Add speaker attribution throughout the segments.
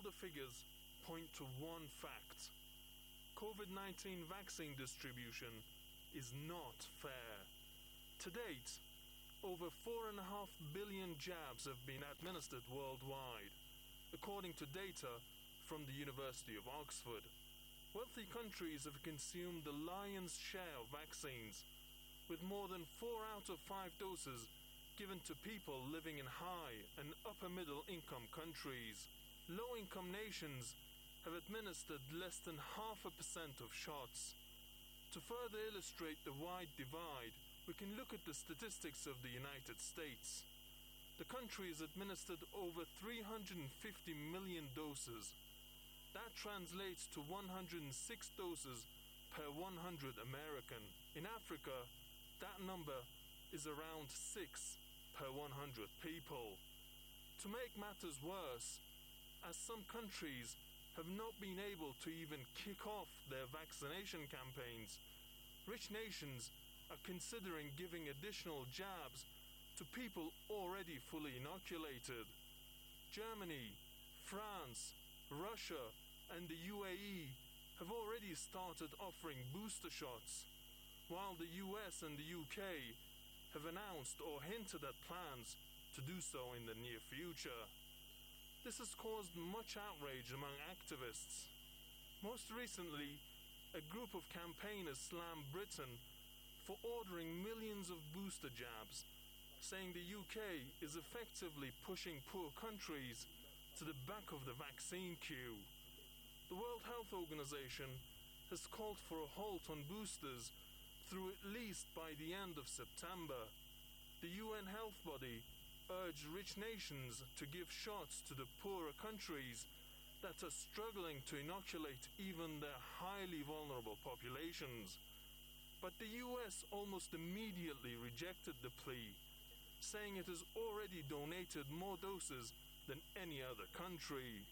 Speaker 1: the figures point to one fact. COVID-19 vaccine distribution is not fair. To date, over 4.5 billion jabs have been administered worldwide, according to data from the University of Oxford. Wealthy countries have consumed the lion's share of vaccines, with more than 4 out of 5 doses given to people living in high and upper middle income countries. Low-income nations have administered less than 0.5% of shots. To further illustrate the wide divide, we can look at the statistics of the United States. The country has administered over 350 million doses. That translates to 106 doses per 100 American. In Africa, that number is around 6 per 100 people. To make matters worse, as some countries have not been able to even kick off their vaccination campaigns, rich nations are considering giving additional jabs to people already fully inoculated. Germany, France, Russia, and the UAE have already started offering booster shots, while the US and the UK have announced or hinted at plans to do so in the near future. This has caused much outrage among activists. Most recently, a group of campaigners slammed Britain for ordering millions of booster jabs, saying the UK is effectively pushing poor countries to the back of the vaccine queue. The World Health Organization has called for a halt on boosters through at least by the end of September. The UN health body urged rich nations to give shots to the poorer countries that are struggling to inoculate even their highly vulnerable populations. But the US almost immediately rejected the plea, saying it has already donated more doses than any other country.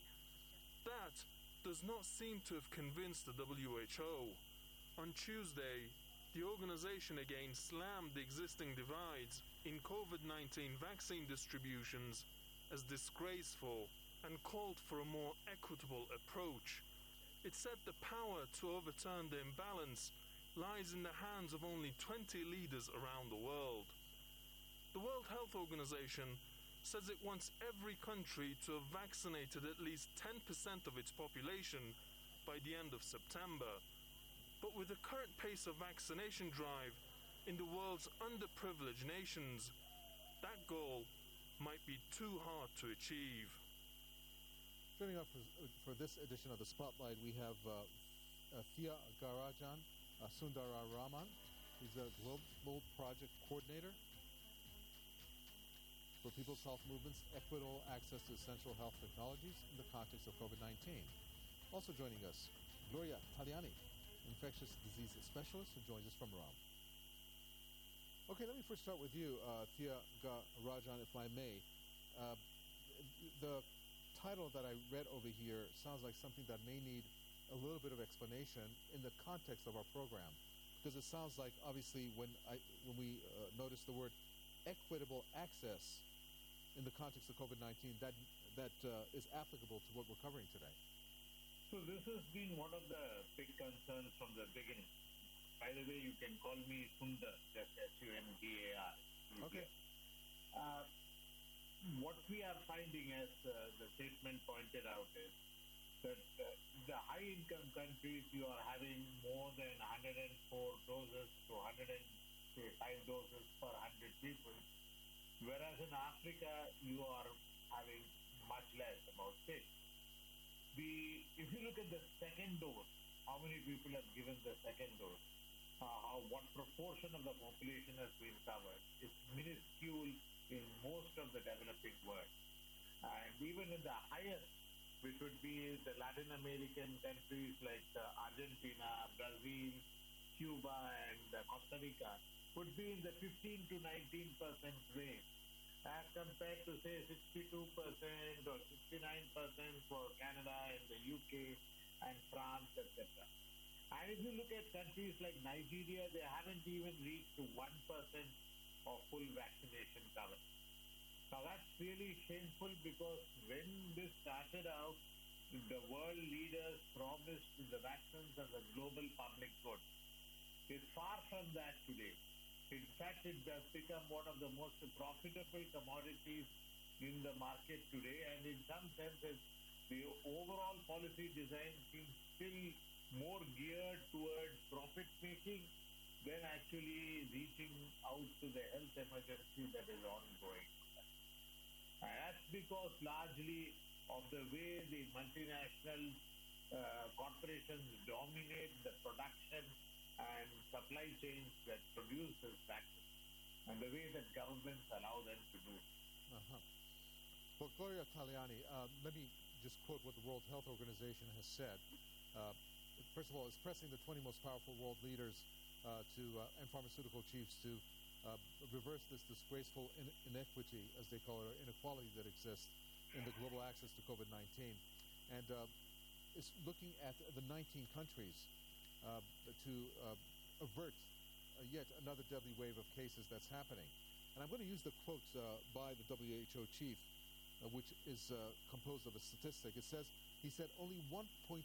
Speaker 1: That does not seem to have convinced the WHO. On Tuesday, the organization again slammed the existing divides in COVID-19 vaccine distributions as disgraceful and called for a more equitable approach. It said the power to overturn the imbalance lies in the hands of only 20 leaders around the world. The World Health Organization says it wants every country to have vaccinated at least 10% of its population by the end of September. But with the current pace of vaccination drive in the world's underprivileged nations, that goal might be too hard to achieve.
Speaker 2: Joining up for this edition of the Spotlight, we have Thiagarajan Sundararaman. He's a Global Project Coordinator for People's Health Movement's equitable access to essential health technologies in the context of COVID-19. Also joining us, Gloria Taliani, infectious disease specialist who joins us from Iran. Okay, let me first start with you, Thiagarajan, if I may. The title that I read over here sounds like something that may need a little bit of explanation in the context of our program, because it sounds like, obviously, when we notice the word equitable access in the context of COVID-19, that is applicable to what we're covering today.
Speaker 3: So this has been one of the big concerns from the beginning. By the way, you can call me Sundar, just S-U-N-D-A-R.
Speaker 2: Okay.
Speaker 3: What we are finding, as the statement pointed out, is that the high-income countries, you are having more than 104 doses to 105 doses per 100 people, whereas in Africa, you are having much less, about 6. If you look at the second dose, how many people have given the second dose, what proportion of the population has been covered, it's minuscule in most of the developing world. And even in the highest, which would be the Latin American countries like Argentina, Brazil, Cuba, and Costa Rica, would be in the 15 to 19% range, as compared to, say, 62% or 69% for Canada and the UK and France, etc. And if you look at countries like Nigeria, they haven't even reached to 1% of full vaccination cover. Now, that's really shameful, because when this started out, the world leaders promised the vaccines as a global public good. It's far from that today. In fact, it has become one of the most profitable commodities in the market today, and in some senses, the overall policy design seems still more geared towards profit making than actually reaching out to the health emergency that is ongoing. And that's because largely of the way the multinational corporations dominate the production and supply chains that produce this vaccine, and the way that governments allow them to do.
Speaker 2: Uh-huh. Well, Gloria Tagliani, let me just quote what the World Health Organization has said. First of all, it's pressing the 20 most powerful world leaders and pharmaceutical chiefs to reverse this disgraceful inequity, as they call it, or inequality that exists in the global access to COVID-19. And it's looking at the 19 countries to avert yet another deadly wave of cases that's happening. And I'm going to use the quote by the WHO chief, which is composed of a statistic. It says, he said, only 1.1%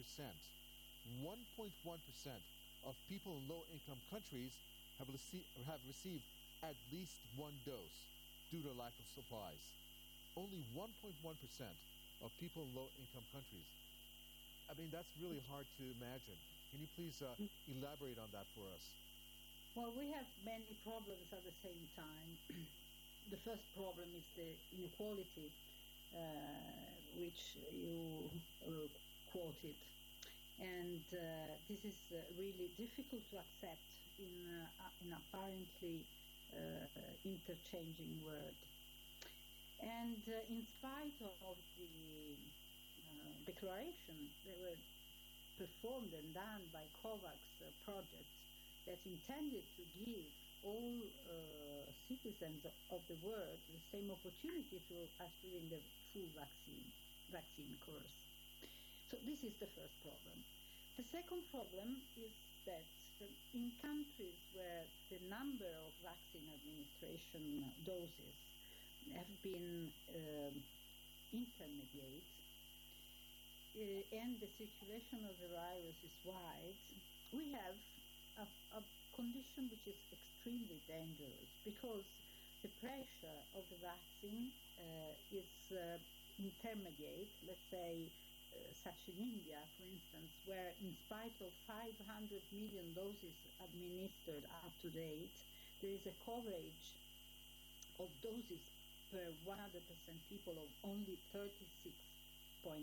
Speaker 2: of people in low-income countries have received at least one dose due to lack of supplies. Only 1.1% of people in low-income countries. I mean, that's really hard to imagine. Can you please elaborate on that for us?
Speaker 4: Well, we have many problems at the same time. The first problem is the inequality, which you quoted. And this is really difficult to accept in an apparently interchanging world. And in spite of the declaration that were performed and done by COVAX projects that intended to give all citizens of the world the same opportunity to achieving the full vaccine course. So this is the first problem. The second problem is that in countries where the number of vaccine administration doses have been intermediate and the circulation of the virus is wide, we have a condition which is extremely dangerous because the pressure of the vaccine is intermediate, let's say, such in India, for instance, where in spite of 500 million doses administered up to date, there is a coverage of doses per 100% people of only 36.7%.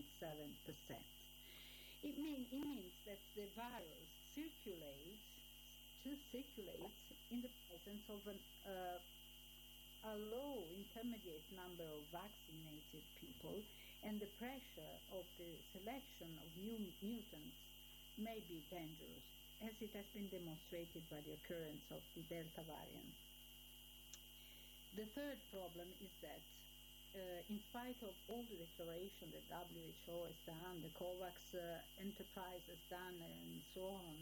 Speaker 4: It means that the virus circulates in the presence of a low intermediate number of vaccinated people, and the pressure of the selection of new mutants may be dangerous, as it has been demonstrated by the occurrence of the Delta variant. The third problem is that in spite of all the declaration that WHO has done, the COVAX enterprise has done, and so on,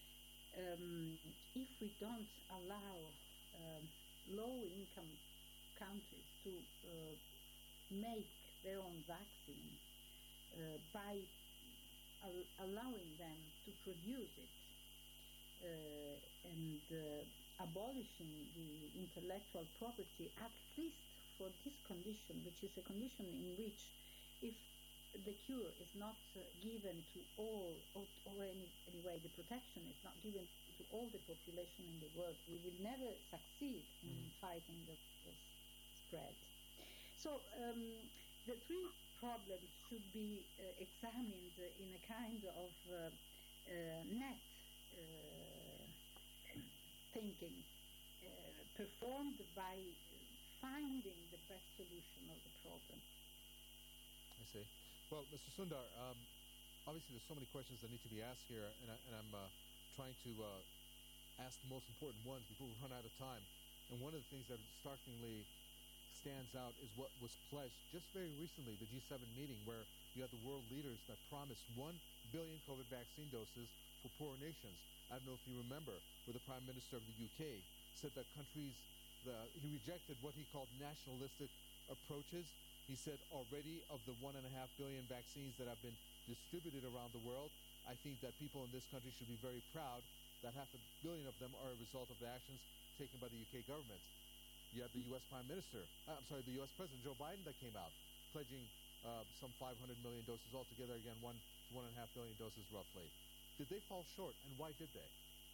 Speaker 4: if we don't allow low-income countries to make their own vaccine by allowing them to produce it and abolishing the intellectual property, at least for this condition, which is a condition in which if the cure is not given to all, or anyway the protection is not given to all the population in the world, we will never succeed in fighting the spread. So the three problems should be examined in a kind of net thinking, performed by finding the best solution of the problem.
Speaker 2: I see. Well, Mr. Sundar, obviously there's so many questions that need to be asked here, and I'm trying to ask the most important ones before we run out of time. And one of the things that startlingly stands out is what was pledged just very recently, the G7 meeting, where you had the world leaders that promised 1 billion COVID vaccine doses for poorer nations. I don't know if you remember, where the Prime Minister of the UK said that countries, he rejected what he called nationalistic approaches He said already of the 1.5 billion vaccines that have been distributed around the world, I think that people in this country should be very proud that 500 million of them are a result of the actions taken by the UK government. You had the U.S. the U.S. President Joe Biden that came out pledging some 500 million doses altogether, again, 1.5 billion doses roughly. Did they fall short, and why did they?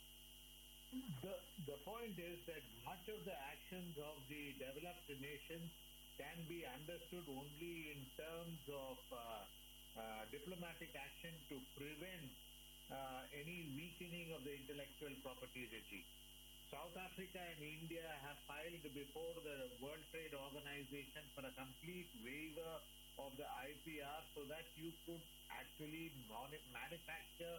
Speaker 3: The point is that much of the actions of the developed nations can be understood only in terms of diplomatic action to prevent any weakening of the intellectual property regime. South Africa and India have filed before the World Trade Organization for a complete waiver of the IPR so that you could actually manufacture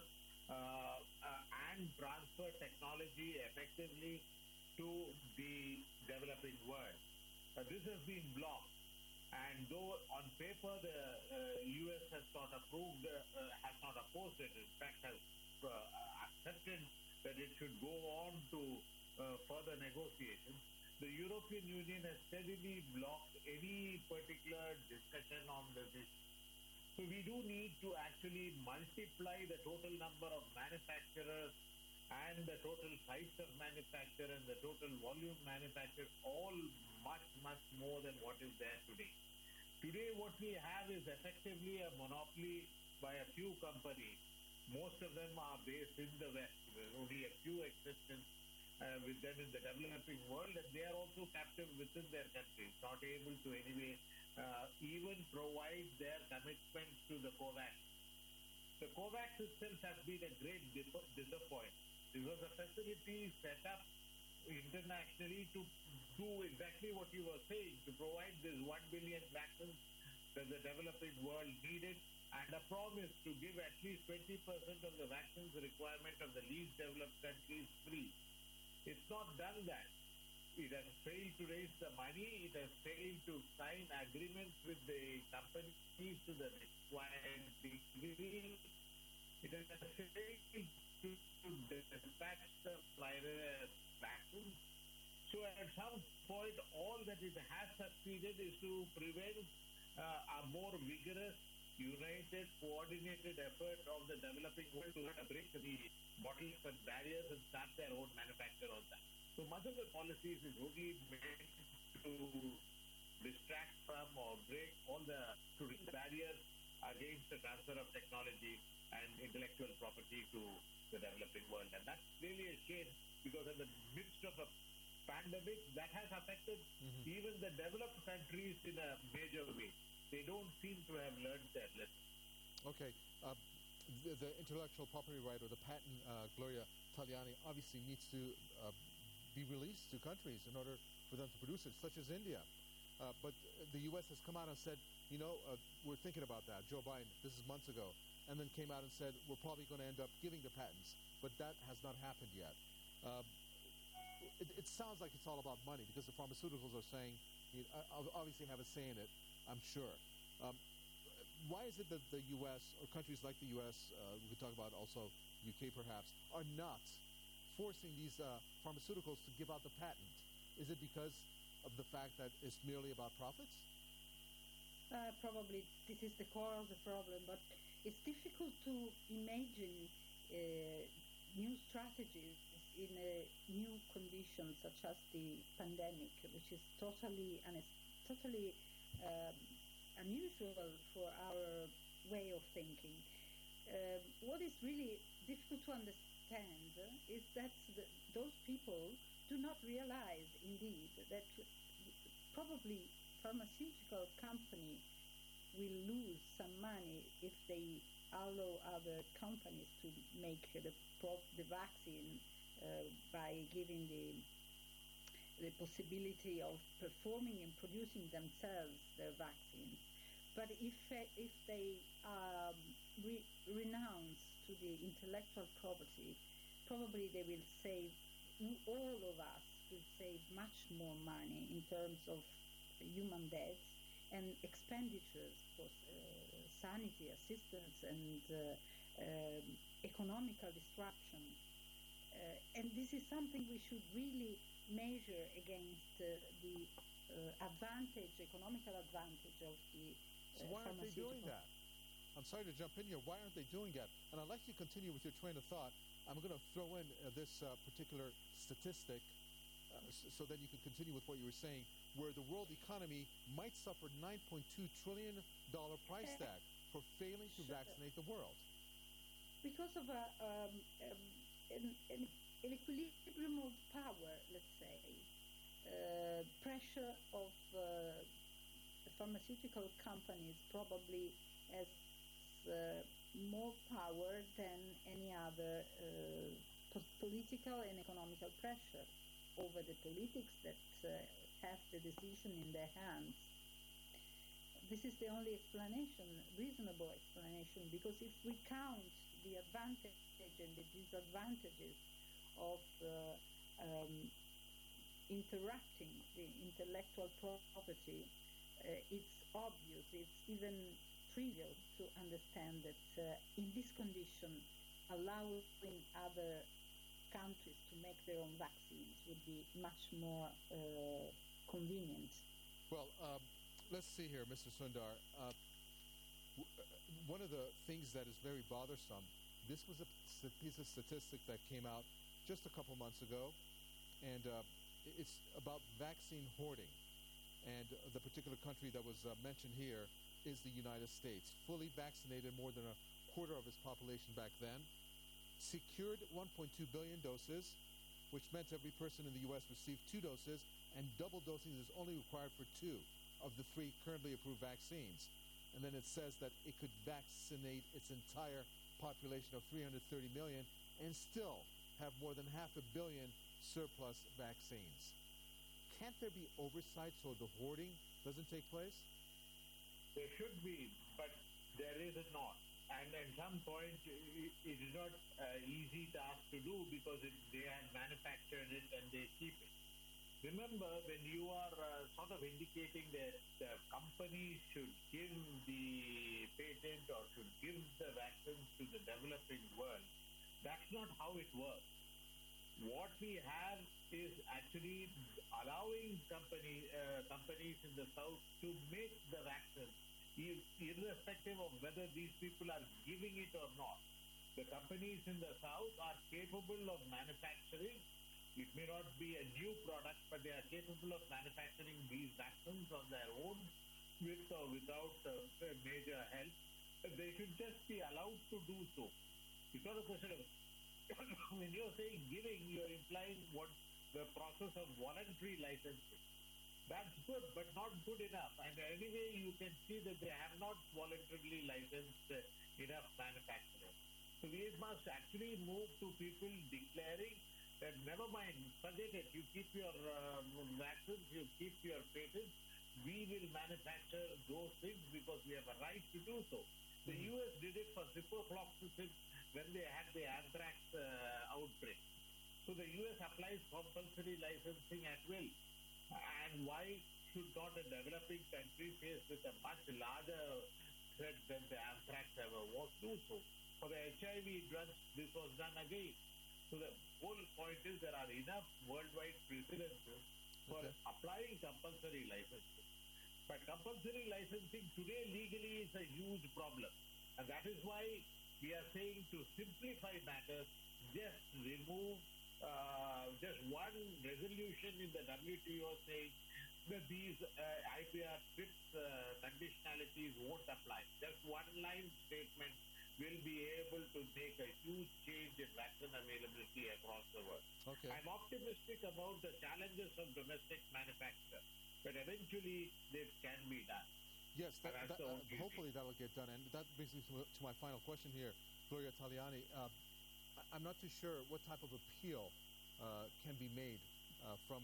Speaker 3: and transfer technology effectively to the developing world. This has been blocked, and though on paper the US has not approved, has not opposed it, in fact has accepted that it should go on to further negotiations, the European Union has steadily blocked any particular discussion on this issue. So we do need to actually multiply the total number of manufacturers and the total size of manufacture and the total volume manufactured, all much more than what is there today. Today what we have is effectively a monopoly by a few companies. Most of them are based in the West. There's only a few exceptions with them in the developing world, and they are also captive within their countries, not able to anyway even provide their commitments to the COVAX. The COVAX itself has been a great disappointment. It was a facility set up internationally to do exactly what you were saying, to provide this 1 billion vaccines that the developing world needed, and a promise to give at least 20% of the vaccines requirement of the least developed countries free. It's not done that. It has failed to raise the money. It has failed to sign agreements with the companies to the required degree. It has failed to dispatch the vaccines. So at some point, all that it has succeeded is to prevent a more vigorous, united, coordinated effort of the developing world to break the bottlenecks and barriers and start their own manufacture on that. So much of the policies is only meant to distract from or break all the barriers against the transfer of technology and intellectual property to the developing world. And that's really a shame, because in the midst of a pandemic that has affected even the developed countries in a major way. They don't seem to have learned their lesson.
Speaker 2: Okay. The intellectual property right, or the patent, Gloria Tagliani, obviously needs to be released to countries in order for them to produce it, such as India. But the U.S. has come out and said, we're thinking about that. Joe Biden, this is months ago, and then came out and said, we're probably going to end up giving the patents. But that has not happened yet. It sounds like it's all about money, because the pharmaceuticals are saying, obviously have a say in it, I'm sure. Why is it that the U.S. or countries like the U.S., we could talk about also UK perhaps, are not forcing these pharmaceuticals to give out the patent? Is it because of the fact that it's merely about profits?
Speaker 4: Probably this is the core of the problem, but it's difficult to imagine new strategies in a new condition such as the pandemic, which is totally unusual for our way of thinking. What is really difficult to understand is that those people do not realize, indeed, that probably pharmaceutical company will lose some money if they allow other companies to make the vaccine by giving the possibility of performing and producing themselves their vaccines. But if they renounce to the intellectual property, probably they will save, all of us will save much more money in terms of human deaths and expenditures for sanity assistance and economical disruption. And this is something we should really measure against the advantage, economical advantage of the
Speaker 2: So why aren't they doing
Speaker 4: pharmaceutical.
Speaker 2: that? I'm sorry to jump in here. Why aren't they doing that? And I'd like you to continue with your train of thought. I'm going to throw in this particular statistic so then you can continue with what you were saying, where the world economy might suffer $9.2 trillion price tag for failing to vaccinate the world.
Speaker 4: Because of an equilibrium of power, let's say, pressure of pharmaceutical companies probably has more power than any other political and economical pressure over the politics that have the decision in their hands. This is the only explanation, reasonable explanation, because if we count the advantage and the disadvantages of interrupting the intellectual property, it's obvious, it's even trivial to understand that in this condition, allowing other countries to make their own vaccines would be much more convenient.
Speaker 2: Well, let's see here, Mr. Sundar. One of the things that is very bothersome, this was a piece of statistic that came out just a couple months ago, and it's about vaccine hoarding. And the particular country that was mentioned here is the United States. Fully vaccinated more than a quarter of its population back then, secured 1.2 billion doses, which meant every person in the U.S. received 2 doses, and double dosing is only required for 2 of the 3 currently approved vaccines. And then it says that it could vaccinate its entire population of 330 million and still have more than 500 million surplus vaccines. Can't there be oversight so the hoarding doesn't take place?
Speaker 3: There should be, but there is not. And at some point, it is not easy task to do because they have manufactured it and they keep it. Remember, when you are sort of indicating that the company should give the patent or should give the vaccines to the developing world, that's not how it works. What we have is actually allowing companies in the South to make the vaccine, irrespective of whether these people are giving it or not. The companies in the South are capable of manufacturing. It may not be a new product, but they are capable of manufacturing these vaccines on their own with or without major help. They should just be allowed to do so. It's not a question of when you're saying giving, you're implying what the process of voluntary licensing. That's good, but not good enough. And anyway, you can see that they have not voluntarily licensed enough manufacturers. So we must actually move to people declaring that never mind, forget it, you keep your vaccines, you keep your patents, we will manufacture those things because we have a right to do so. The US did it for ciprofloxacin when they had the anthrax outbreak. So the US applies compulsory licensing at will. And why should not a developing country faced with a much larger threat than the anthrax ever was do so? For the HIV drugs, this was done again. So the whole point is there are enough worldwide precedences for applying compulsory licensing. But compulsory licensing today legally is a huge problem. And that is why we are saying to simplify matters, just remove just one resolution in the WTO saying that these IPR TRIPS conditionalities won't apply. Just one line statement will be able to make a huge change in vaccine availability across the world.
Speaker 2: Okay.
Speaker 3: I'm optimistic about the challenges of domestic manufacture, but eventually this can be done.
Speaker 2: Yes, hopefully that will get done. And that brings me to my final question here, Gloria Taliani. I'm not too sure what type of appeal can be made from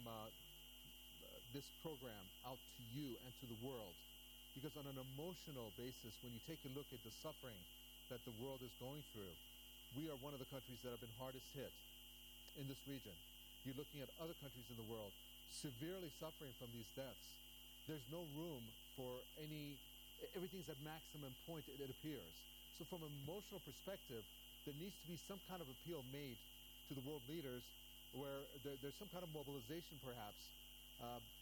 Speaker 2: this program out to you and to the world. Because on an emotional basis, when you take a look at the suffering that the world is going through, we are one of the countries that have been hardest hit in this region. You're looking at other countries in the world severely suffering from these deaths. There's no room for everything's at maximum point, it appears. So from an emotional perspective, there needs to be some kind of appeal made to the world leaders where there's some kind of mobilization perhaps,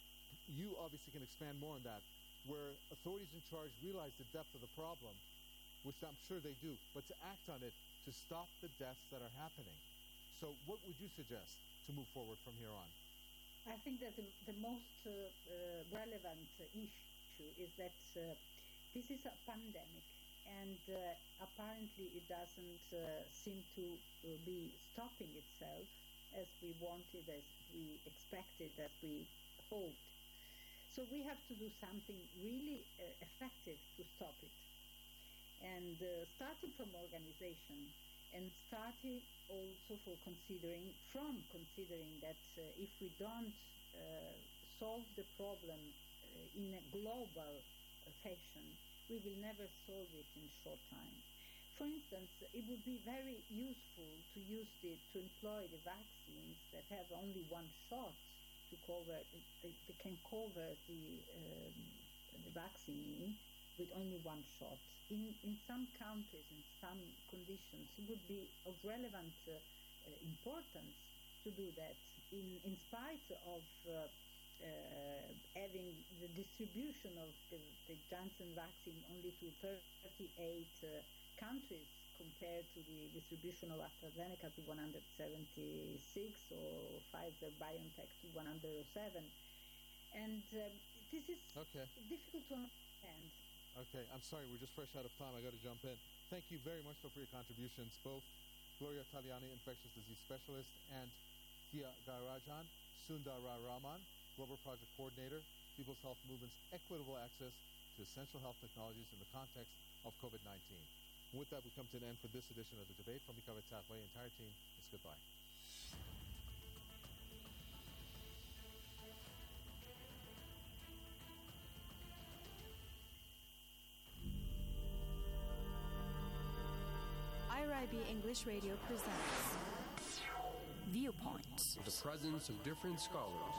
Speaker 2: you obviously can expand more on that, where authorities in charge realize the depth of the problem, which I'm sure they do, but to act on it to stop the deaths that are happening. So what would you suggest to move forward from here on?
Speaker 4: I think that the most relevant issue is that this is a pandemic, and apparently it doesn't seem to be stopping itself as we wanted, as we expected, as we hoped. So we have to do something really effective to stop it. And starting from organization, and starting also considering that if we don't solve the problem in a global fashion, we will never solve it in a short time. For instance, it would be very useful to employ the vaccines that have only one shot to cover. They can cover the vaccine with only one shot. In some countries, in some conditions, it would be of relevant importance to do that. In spite of having the distribution of the Janssen vaccine only to 38 countries compared to the distribution of AstraZeneca to 176 or Pfizer-BioNTech to 107. And this is difficult to understand.
Speaker 2: Okay, I'm sorry, we're just fresh out of time. I got to jump in. Thank you very much for your contributions, both Gloria Taliani, infectious disease specialist, and Thiagarajan Sundararaman, Global Project Coordinator, People's Health Movement's equitable access to essential health technologies in the context of COVID-19. And with that, we come to an end for this edition of the debate. From Mikhail Tafway, entire team is goodbye.
Speaker 5: IRIB English Radio presents Viewpoints.
Speaker 6: The presence of different scholars.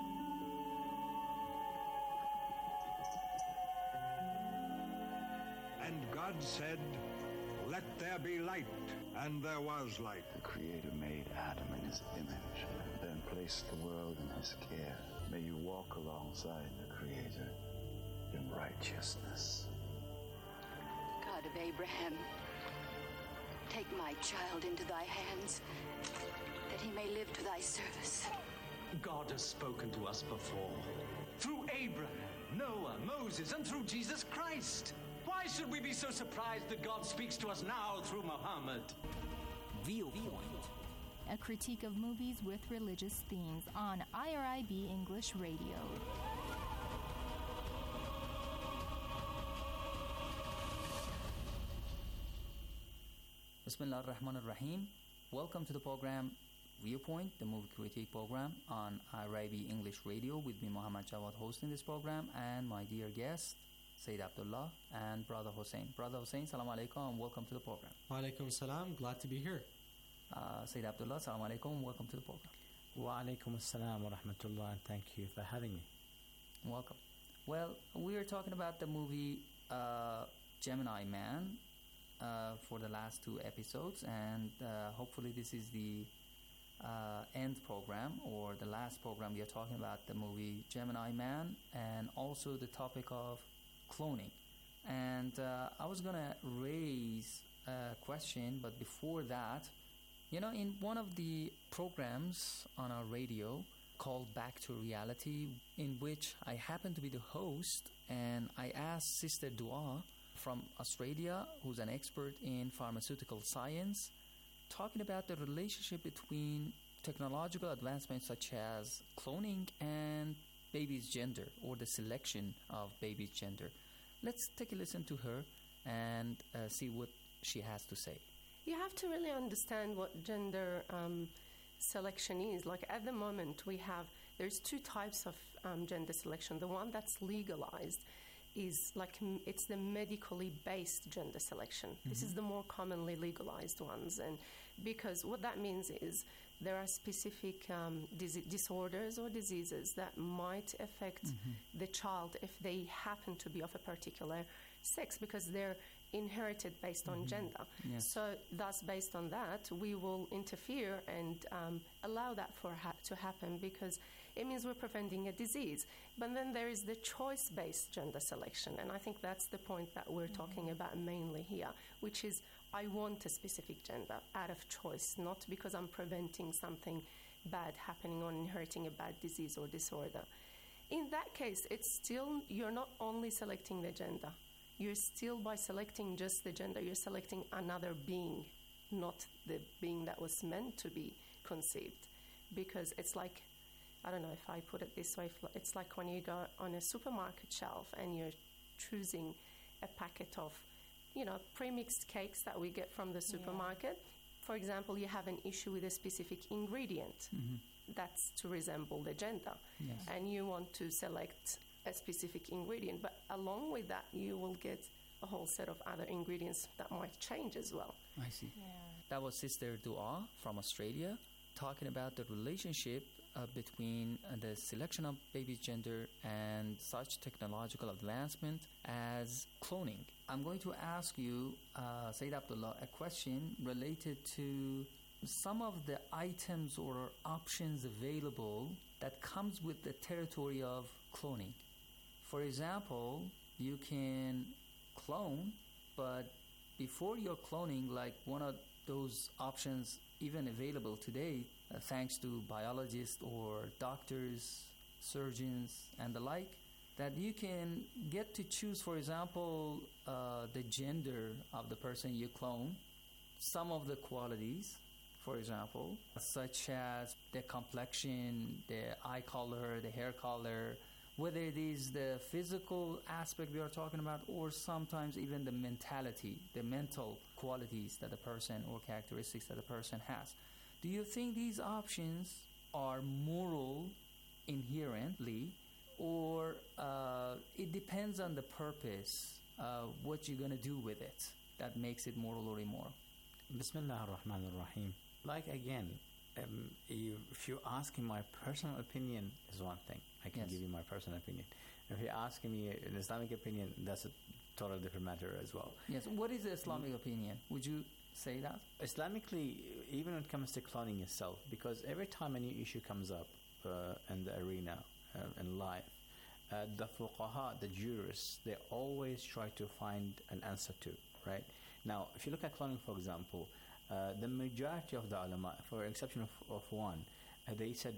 Speaker 7: And God said, "Let there be light," and there was light.
Speaker 8: The Creator made Adam in his image, then placed the world in his care. May you walk alongside the Creator in righteousness.
Speaker 9: God of Abraham, take my child into thy hands, that he may live to thy service.
Speaker 10: God has spoken to us before, through Abraham, Noah, Moses, and through Jesus Christ. Why should we be so surprised that God speaks to us now through Muhammad?
Speaker 5: Viewpoint, a critique of movies with religious themes on IRIB English Radio.
Speaker 11: Bismillah ar-Rahman ar-Rahim. Welcome to the program Viewpoint, the movie critique program on IRIB English Radio, with me Muhammad Jawad hosting this program, and my dear guest Sayyid Abdullah and Brother Hussein. Brother Hussein, salam alaikum and welcome to the program.
Speaker 12: Wa alaikum salam, glad to be here.
Speaker 11: Sayyid Abdullah, salam alaikum, welcome to the program.
Speaker 12: Wa alaikum assalam wa rahmatullah, and thank you for having me.
Speaker 11: Welcome. Well, we are talking about the movie Gemini Man for the last two episodes, and hopefully this is the end program, or the last program. We are talking about the movie Gemini Man, and also the topic of cloning. And I was gonna raise a question, but before that, in one of the programs on our radio called Back to Reality, in which I happen to be the host, and I asked Sister Dua from Australia, who's an expert in pharmaceutical science, talking about the relationship between technological advancements such as cloning and baby's gender, or the selection of baby's gender. Let's take a listen to her and see what she has to say.
Speaker 13: You have to really understand what gender selection is. Like at the moment, there's two types of gender selection. The one that's legalized is it's the medically based gender selection. Mm-hmm. This is the more commonly legalized ones, and because what that means is there are specific disorders or diseases that might affect the child if they happen to be of a particular sex, because their inherited based on gender.
Speaker 11: Yes.
Speaker 13: So thus, based on that, we will interfere and allow that to happen, because it means we're preventing a disease. But then there is the choice-based gender selection, and I think that's the point that we're talking about mainly here, which is I want a specific gender out of choice, not because I'm preventing something bad happening or inheriting a bad disease or disorder. In that case, it's still, you're not only selecting the gender, you're still, by selecting just the gender, you're selecting another being, not the being that was meant to be conceived. Because it's like, I don't know if I put it this way, it's like when you go on a supermarket shelf and you're choosing a packet of, pre-mixed cakes that we get from the supermarket. For example, you have an issue with a specific ingredient that's to resemble the gender, and you want to select a specific ingredient, but along with that, you will get a whole set of other ingredients that might change as well.
Speaker 11: I see. That was Sister Dua from Australia talking about the relationship between the selection of baby's gender and such technological advancement as cloning. I'm going to ask you, Sayyid Abdullah, a question related to some of the items or options available that comes with the territory of cloning. For example, you can clone, but before you're cloning, like one of those options even available today, thanks to biologists or doctors, surgeons, and the like, that you can get to choose, for example, the gender of the person you clone, some of the qualities, for example, such as the complexion, the eye color, the hair color, whether it is the physical aspect we are talking about, or sometimes even the mentality, the mental qualities that the person or characteristics that the person has. Do you think these options are moral inherently, or it depends on the purpose, what you're going to do with it, that makes it moral or immoral?
Speaker 12: Bismillah ar-Rahman ar-Rahim. Like again, if you're asking my personal opinion, is one thing. I can give you my personal opinion. If you're asking me an Islamic opinion, that's a totally different matter as well.
Speaker 11: Yes. What is the Islamic opinion? Would you say that?
Speaker 12: Islamically, even when it comes to cloning itself, because every time a new issue comes up in the arena, in life, the fuqaha, the jurists, they always try to find an answer to, right? Now, if you look at cloning, for example, the majority of the ulama, for exception of one, they said,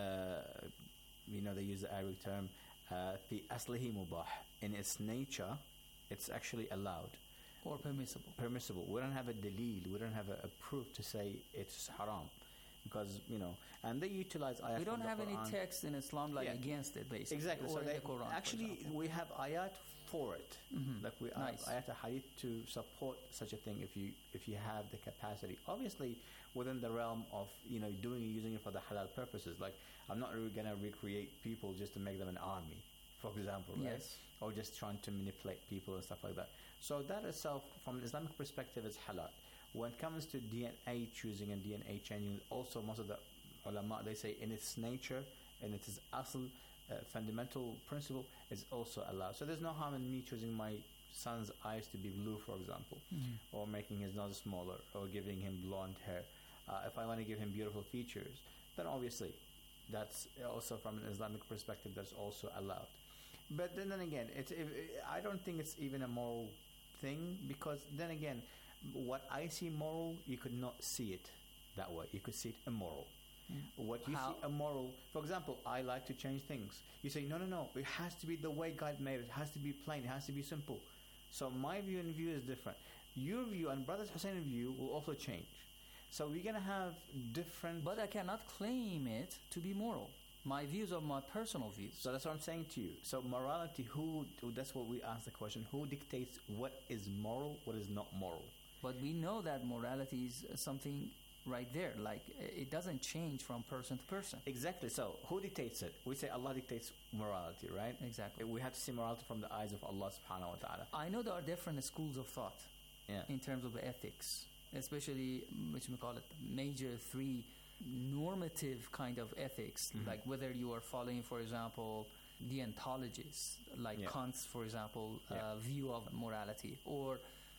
Speaker 12: they use the Arabic term, fi aslihi mubah. In its nature, it's actually allowed.
Speaker 11: Or permissible.
Speaker 12: Permissible. We don't have a dalil, we don't have a proof to say it's haram. Because, and they utilize ayat.
Speaker 11: We don't have
Speaker 12: Quran.
Speaker 11: any text in Islam against it, basically.
Speaker 12: Exactly.
Speaker 11: Or
Speaker 12: So
Speaker 11: in the Quran,
Speaker 12: actually, we have ayat for it. Like we have ayat hadith to support such a thing if you have the capacity. Obviously, within the realm of using it for the halal purposes. Like, I'm not really gonna recreate people just to make them an army, for example, right?
Speaker 11: Yes.
Speaker 12: Or just trying to manipulate people and stuff like that. So that itself, from an Islamic perspective, is halal. When it comes to DNA choosing and DNA changing, also most of the ulama, they say in its nature, and it is asl, fundamental principle, is also allowed. So there's no harm in me choosing my son's eyes to be blue, for example, or making his nose smaller, or giving him blonde hair. If I want to give him beautiful features, then obviously that's also, from an Islamic perspective, that's also allowed. But then again, I don't think it's even a moral thing, because then again, what I see moral, you could not see it that way. You could see it immoral. What you see immoral, for example, I like to change things. You say, no, it has to be the way God made it. It has to be plain. It has to be simple. So my view is different. Your view and Brother Hussein's view will also change. So we're going to have different...
Speaker 11: But I cannot claim it to be moral. My views are my personal views.
Speaker 12: So that's what I'm saying to you. So morality, that's what we ask the question. Who dictates what is moral, what is not moral?
Speaker 11: But we know that morality is something right there. Like, it doesn't change from person to person.
Speaker 12: Exactly. So who dictates it? We say Allah dictates morality, right?
Speaker 11: Exactly.
Speaker 12: We have to see morality from the eyes of Allah subhanahu wa ta'ala.
Speaker 11: I know there are different schools of thought in terms of ethics, especially, which we call it, major three normative kind of ethics, like whether you are following, for example, deontologists, like Kant's, for example, view of morality, or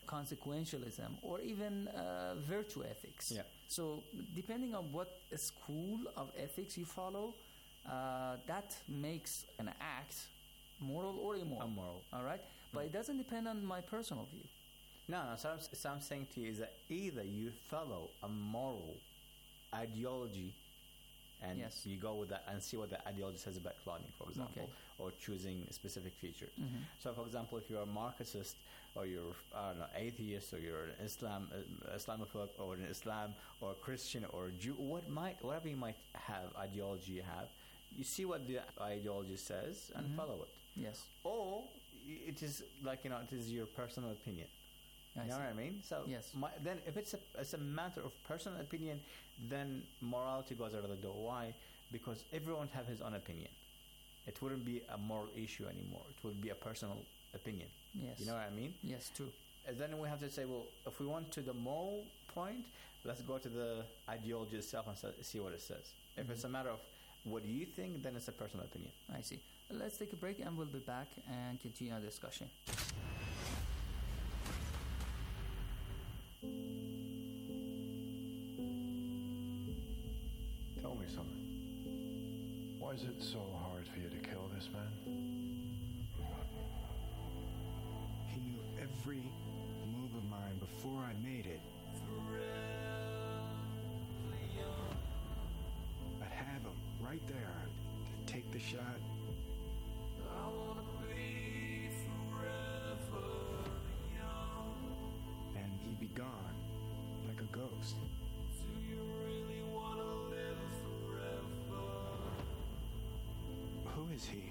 Speaker 11: consequentialism, or even virtue ethics.
Speaker 12: Yeah.
Speaker 11: So depending on what school of ethics you follow, that makes an act moral or immoral. All right? But it doesn't depend on my personal view.
Speaker 12: No. So I'm saying to you is that either you follow a moral ideology and you go with that and see what the ideology says about cloning, for example, or choosing specific features.
Speaker 11: Mm-hmm.
Speaker 12: So, for example, if you're a Marxist or you're atheist or you're an Islamophobe or an Islam or a Christian or a Jew, whatever you might have, ideology you have, you see what the ideology says and follow it.
Speaker 11: Yes.
Speaker 12: Or it is like, it is your personal opinion. You know what I mean? So
Speaker 11: yes.
Speaker 12: Then if it's a matter of personal opinion, then morality goes out of the door. Why? Because everyone have his own opinion. It wouldn't be a moral issue anymore. It would be a personal opinion.
Speaker 11: Yes.
Speaker 12: You know what I mean?
Speaker 11: Yes, true.
Speaker 12: And then we have to say, well, if we want to the moral point, let's go to the ideology itself and see what it says. If it's a matter of what do you think, then it's a personal opinion.
Speaker 11: I see. Let's take a break and we'll be back and continue our discussion.
Speaker 14: Tell me something. Why is it so hard for you to kill this man?
Speaker 15: He knew every move of mine before I made it. I'd have him right there to take the shot.
Speaker 16: I wanna be forever young.
Speaker 15: And he'd be gone like a ghost.
Speaker 16: Do you really wanna live forever?
Speaker 15: Who is he?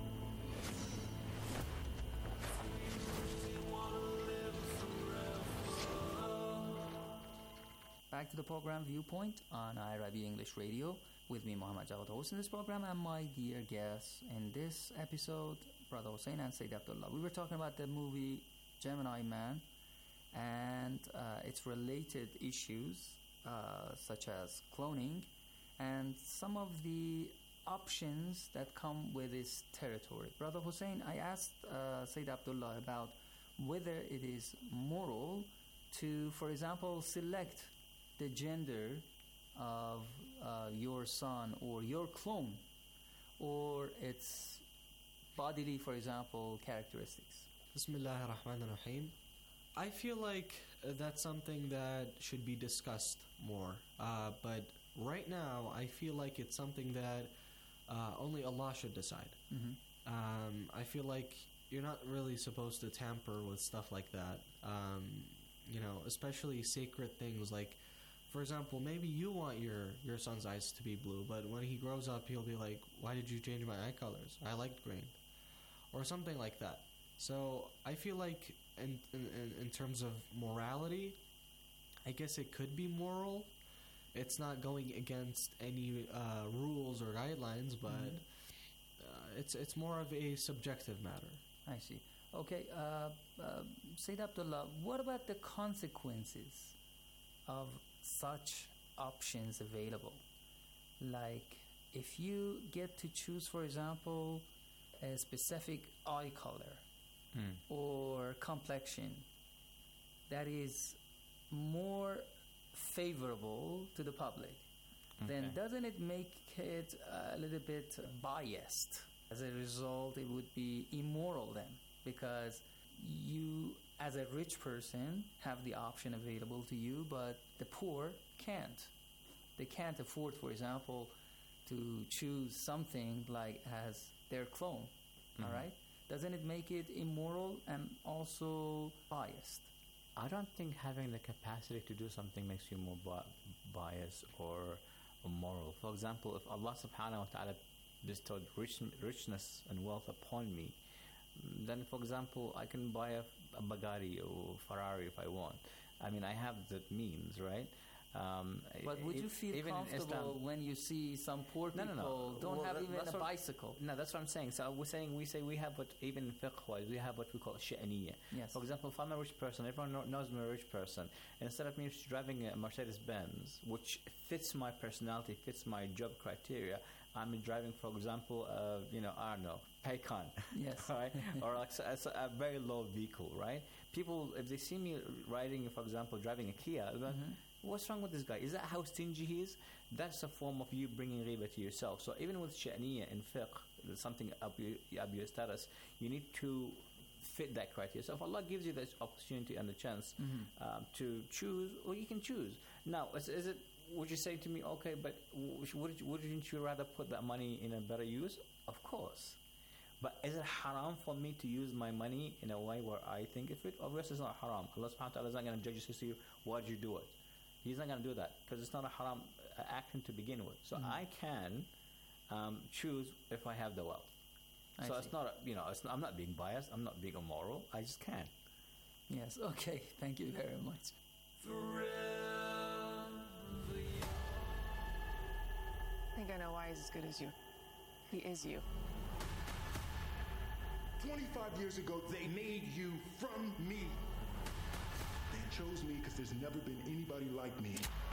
Speaker 11: Back to the program Viewpoint on IRIB English Radio with me, Muhammad Jawad, hosting this program, and my dear guests in this episode, Brother Hussein and Sayyid Abdullah. We were talking about the movie Gemini Man and its related issues such as cloning and some of the options that come with this territory. Brother Hussein, I asked Sayyid Abdullah about whether it is moral to, for example, select the gender of your son or your clone, or its bodily, for example, characteristics.
Speaker 17: Bismillah ar-Rahman ar-Rahim. I feel like that's something that should be discussed more. But right now, I feel like it's something that only Allah should decide.
Speaker 11: Mm-hmm.
Speaker 17: I feel like you're not really supposed to tamper with stuff like that. Especially sacred things like, for example, maybe you want your son's eyes to be blue, but when he grows up, he'll be like, why did you change my eye colors? I liked green. Or something like that. So I feel like in terms of morality, I guess it could be moral. It's not going against any rules or guidelines, but it's more of a subjective matter.
Speaker 11: I see. Okay, Sayyid Abdullah, what about the consequences of such options available? Like, if you get to choose, for example, a specific eye color or complexion that is more favorable to the public, then doesn't it make it a little bit biased? As a result, it would be immoral then, because you, as a rich person, have the option available to you, but the poor can't. They can't afford, for example, to choose something like as their clone. All right? Doesn't it make it immoral and also biased?
Speaker 12: I don't think having the capacity to do something makes you more biased or immoral. For example, if Allah subhanahu wa ta'ala bestowed richness and wealth upon me, then, for example, I can buy a Bugatti or Ferrari if I want. I mean, I have the means, right?
Speaker 11: But would you feel comfortable when you see some poor people don't have even a bicycle?
Speaker 12: No, that's what I'm saying. So we say we have what, even in fiqh-wise, we have what we call sha'niyya.
Speaker 11: Yes.
Speaker 12: For example, if I'm a rich person, everyone knows I'm a rich person. Instead of me driving a Mercedes-Benz, which fits my personality, fits my job criteria, I'm driving, for example, I don't know, Paycon,
Speaker 11: Yes.
Speaker 12: right? Or like a very low vehicle, right? People, if they see me riding, for example, driving a Kia, they're like, what's wrong with this guy? Is that how stingy he is? That's a form of you bringing riba to yourself. So even with sha'niyya in fiqh, something up your status, you need to fit that criteria. So if Allah gives you this opportunity and the chance to choose, well, you can choose. Now, is it? Would you say to me, okay, but wouldn't you rather put that money in a better use? Of course. But is it haram for me to use my money in a way where I think of it? Obviously, it's not haram. Allah subhanahu wa ta'ala is not going to judge you, why did you do it? He's not going to do that because it's not a haram action to begin with. So I can choose if I have the wealth. So it's not, I'm not being biased. I'm not being immoral. I just can.
Speaker 11: Yes. Okay. Thank you very much.
Speaker 18: I think I know why he's as good as you. He is you.
Speaker 15: 25 years ago, they made you from me. They chose me because there's never been anybody like me.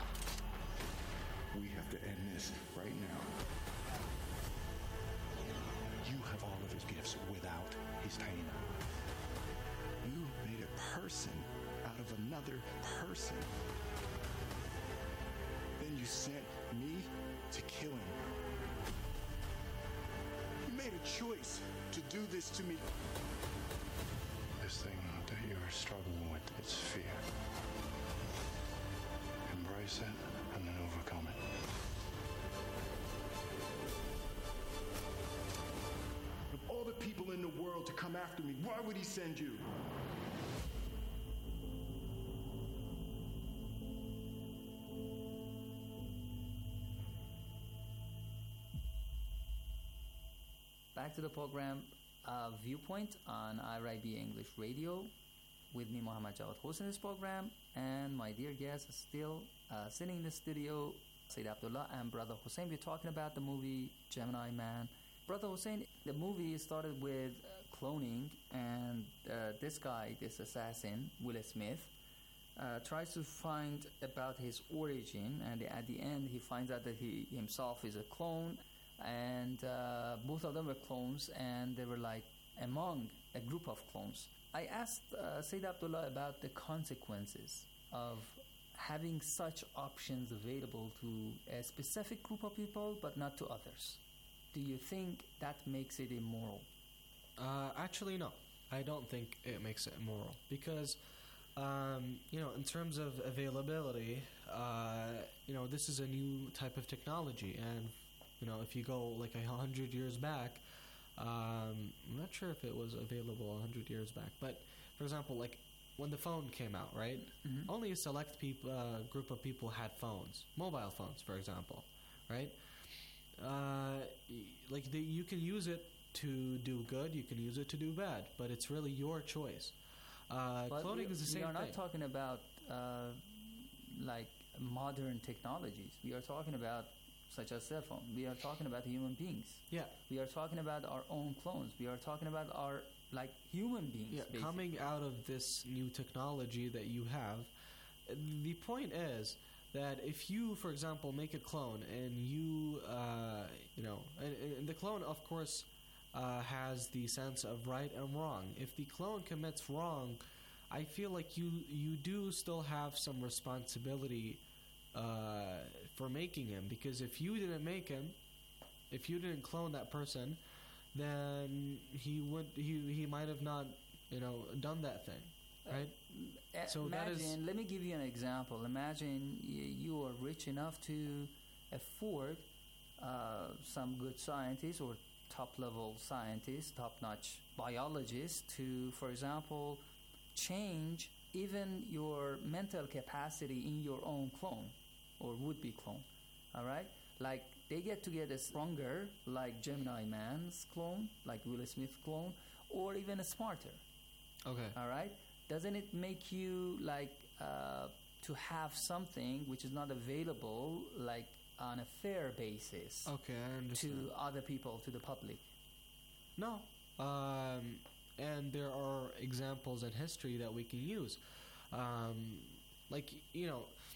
Speaker 15: We have to end this right now. You have all of his gifts without his pain. You made a person out of another person. Then you sent me to kill him. You made a choice to do this to me.
Speaker 14: This thing that you're struggling with, it's fear. Embrace it and then overcome it.
Speaker 15: Of all the people in the world to come after me, why would he send you?
Speaker 11: Back to the program, Viewpoint on IRIB English Radio. With me, Muhammad Jawad host in this program, and my dear guest is still sitting in the studio, Sayyid Abdullah and Brother Hussein. We're talking about the movie Gemini Man. Brother Hussein, the movie started with cloning, and this guy, this assassin, Will Smith, tries to find about his origin, and at the end he finds out that he himself is a clone, and both of them were clones, and they were like among a group of clones. I asked Sayyid Abdullah about the consequences of having such options available to a specific group of people but not to others. Do you think that makes it immoral?
Speaker 17: Actually, no. I don't think it makes it immoral because, in terms of availability, this is a new type of technology, and if you go like 100 years back, I'm not sure if it was available 100 years back, but for example, like when the phone came out, right? Mm-hmm. Only a select group of people had phones, mobile phones, for example, right? You can use it to do good, you can use it to do bad, but it's really your choice. Cloning is the same thing.
Speaker 11: We are not talking about like modern technologies. We are talking about such as cell phone. We are talking about human beings.
Speaker 17: Yeah.
Speaker 11: We are talking about our own clones. We are talking about our human beings.
Speaker 17: Yeah.
Speaker 11: Basically.
Speaker 17: Coming out of this new technology that you have, the point is that if you, for example, make a clone and you, and the clone, of course, has the sense of right and wrong. If the clone commits wrong, I feel like you do still have some responsibility for making him, because if you didn't make him, if you didn't clone that person, then he might have not done that thing, right?
Speaker 11: So let me give you an example. Imagine you are rich enough to afford some good scientists or top-level scientists, top-notch biologists to, for example, change even your mental capacity in your own clone or would-be clone, all right? Like, they get to get stronger, like Gemini Man's clone, like Will Smith's clone, or even smarter.
Speaker 17: Okay.
Speaker 11: All right? Doesn't it make you, to have something which is not available, on a fair basis
Speaker 17: I understand.
Speaker 11: to other people, to the public?
Speaker 17: No. And there are examples in history that we can use.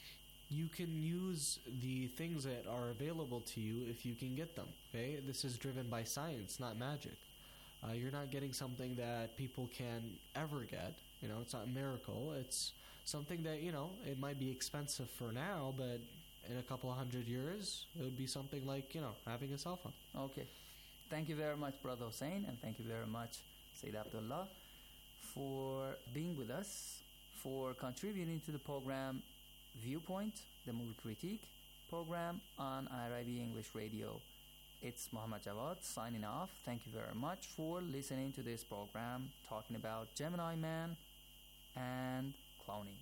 Speaker 17: you can use the things that are available to you if you can get them. Okay, this is driven by science, not magic. You're not getting something that people can ever get. It's not a miracle. It's something that, it might be expensive for now, but in a couple of 100 years, it would be something like, having a cell phone.
Speaker 11: Okay. Thank you very much, Brother Hussein, and thank you very much, Sayyid Abdullah, for being with us, for contributing to the program Viewpoint, the movie critique program on IRIB English Radio. It's Muhammad Jawad signing off. Thank you very much for listening to this program talking about Gemini Man and cloning.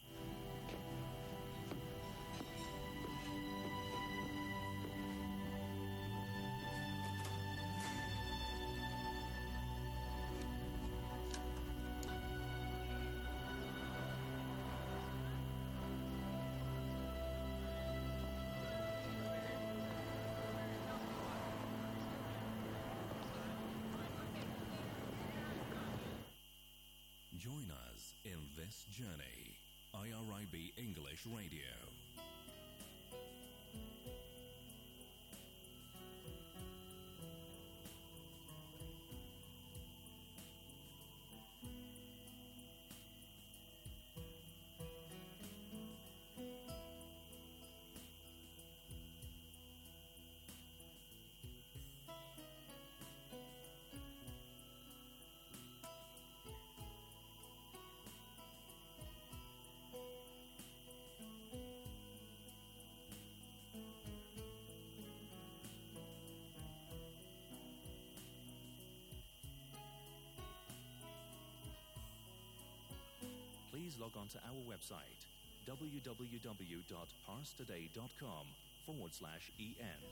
Speaker 19: Join us in this journey. IRIB English Radio. Please log on to our website, www.parstoday.com/en.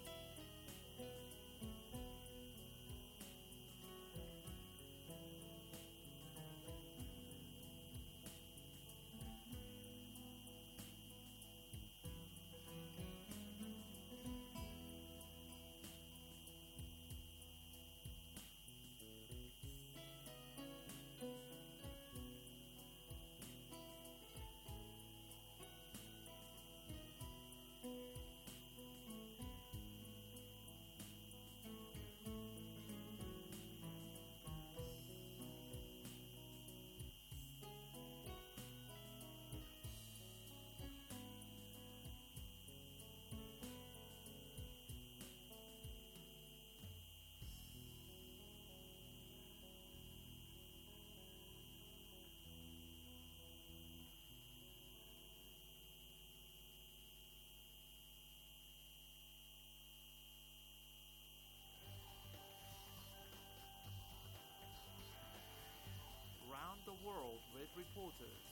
Speaker 20: Round the world with reporters.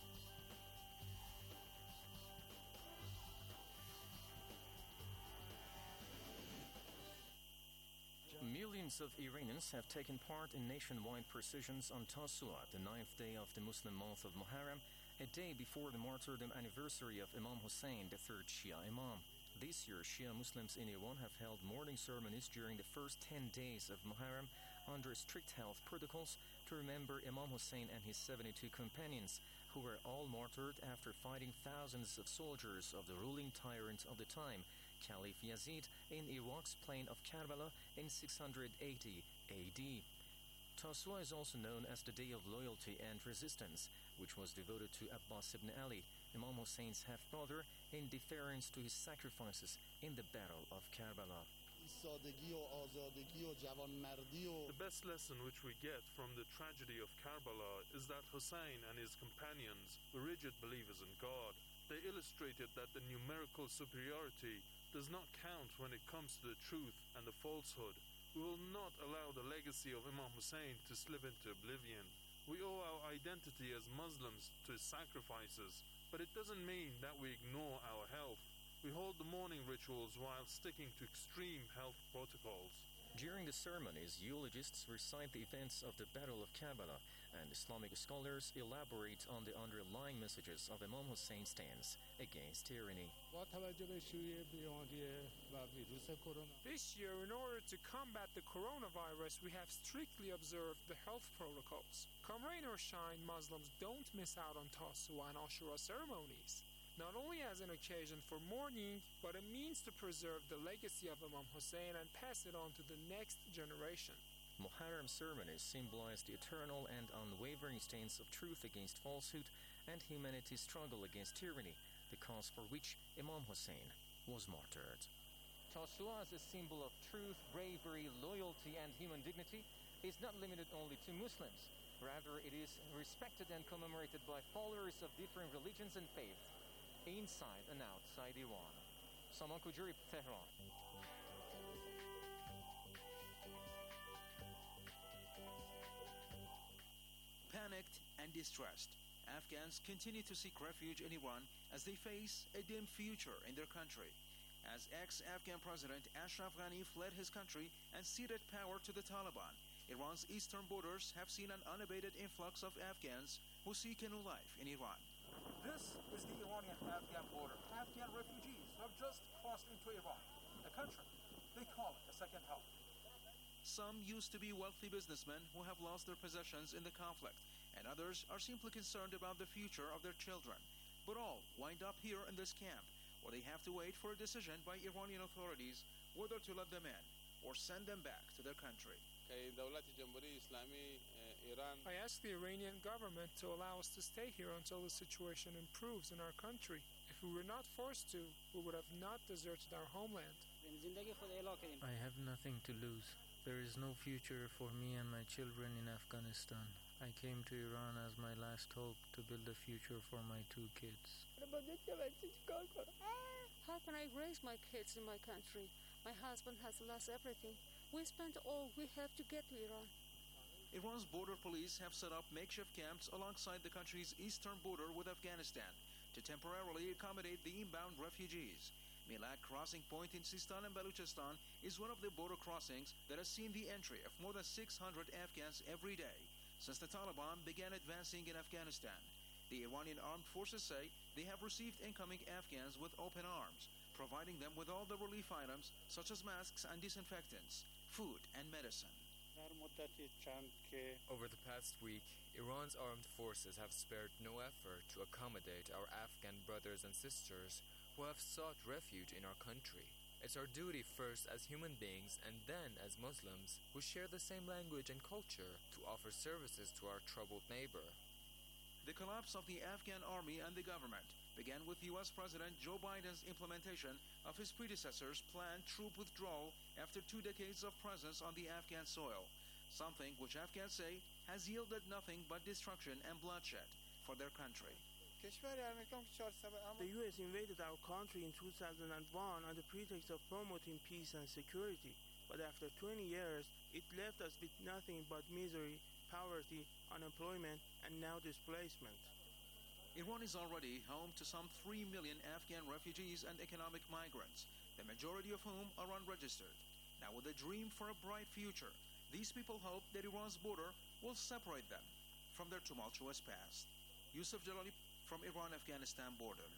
Speaker 21: Millions of Iranians have taken part in nationwide processions on Tasu'a, the 9th day of the Muslim month of Muharram, a day before the martyrdom anniversary of Imam Hussein, the third Shia Imam. This year, Shia Muslims in Iran have held mourning ceremonies during the first 10 days of Muharram under strict health protocols to remember Imam Hussein and his 72 companions, who were all martyred after fighting thousands of soldiers of the ruling tyrant of the time, Caliph Yazid, in Iraq's plain of Karbala in 680 AD. Tasu'a is also known as the Day of Loyalty and Resistance, which was devoted to Abbas ibn Ali, Imam Hussein's half-brother, in deference to his sacrifices in the Battle of Karbala.
Speaker 1: The best lesson which we get from the tragedy of Karbala is that Hussein and his companions were rigid believers in God. They illustrated that the numerical superiority does not count when it comes to the truth and the falsehood. We will not allow the legacy of Imam Hussein to slip into oblivion. We owe our identity as Muslims to his sacrifices, but it doesn't mean that we ignore our health. We hold the mourning rituals while sticking to extreme health protocols.
Speaker 21: During the ceremonies, eulogists recite the events of the Battle of Karbala, and Islamic scholars elaborate on the underlying messages of Imam Hussein's stance against tyranny.
Speaker 22: This year, in order to combat the coronavirus, we have strictly observed the health protocols. Come rain or shine, Muslims don't miss out on Tasu'a and Ashura ceremonies. not only as an occasion for mourning, but a means to preserve the legacy of Imam Hussein and pass it on to the next generation.
Speaker 21: Muharram ceremonies symbolize the eternal and unwavering stance of truth against falsehood and humanity's struggle against tyranny, the cause for which Imam Hussein was martyred. Tasu'a, as a symbol of truth, bravery, loyalty, and human dignity, is not limited only to Muslims. Rather, it is respected and commemorated by followers of different religions and faiths, inside and outside Iran. Saman Kujuri, Tehran.
Speaker 3: Panicked and distressed, Afghans continue to seek refuge in Iran as they face a dim future in their country. As ex-Afghan President Ashraf Ghani fled his country and ceded power to the Taliban, Iran's eastern borders have seen an unabated influx of Afghans who seek a new life in Iran.
Speaker 4: This is the Iranian-Afghan border. Afghan refugees have just crossed into Iran, a country they call it a second home.
Speaker 3: Some used to be wealthy businessmen who have lost their possessions in the conflict, and others are simply concerned about the future of their children. But all wind up here in this camp, where they have to wait for a decision by Iranian authorities whether to let them in or send them back to their country.
Speaker 22: I asked the Iranian government to allow us to stay here until the situation improves in our country. If we were not forced to, we would have not deserted our homeland.
Speaker 23: I have nothing to lose. There is no future for me and my children in Afghanistan. I came to Iran as my last hope to build a future for my 2 kids.
Speaker 24: How can I raise my kids in my country? My husband has lost everything. We spent all we have to get to Iran.
Speaker 3: Iran's border police have set up makeshift camps alongside the country's eastern border with Afghanistan to temporarily accommodate the inbound refugees. Milad Crossing Point in Sistan and Baluchistan is one of the border crossings that has seen the entry of more than 600 Afghans every day since the Taliban began advancing in Afghanistan. The Iranian armed forces say they have received incoming Afghans with open arms, providing them with all the relief items such as masks and disinfectants, food and medicine.
Speaker 25: Over the past week, Iran's armed forces have spared no effort to accommodate our Afghan brothers and sisters who have sought refuge in our country. It's our duty first as human beings and then as Muslims who share the same language and culture to offer services to our troubled neighbor.
Speaker 3: The collapse of the Afghan army and the government began with U.S. President Joe Biden's implementation of his predecessor's planned troop withdrawal after 2 decades of presence on the Afghan soil, something which Afghans say has yielded nothing but destruction and bloodshed for their country.
Speaker 26: The U.S. invaded our country in 2001 on the pretext of promoting peace and security, but after 20 years, it left us with nothing but misery, poverty, unemployment, and now displacement.
Speaker 3: Iran is already home to some 3 million Afghan refugees and economic migrants, the majority of whom are unregistered. Now with a dream for a bright future, these people hope that Iran's border will separate them from their tumultuous past. Yusuf Jalali from Iran-Afghanistan border.